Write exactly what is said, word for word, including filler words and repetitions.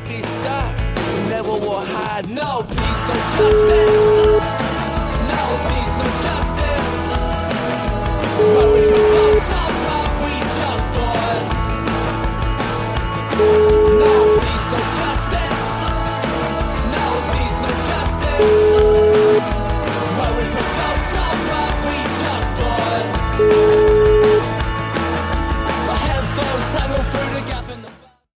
be stopped. We never will hide. No peace, no justice. No peace.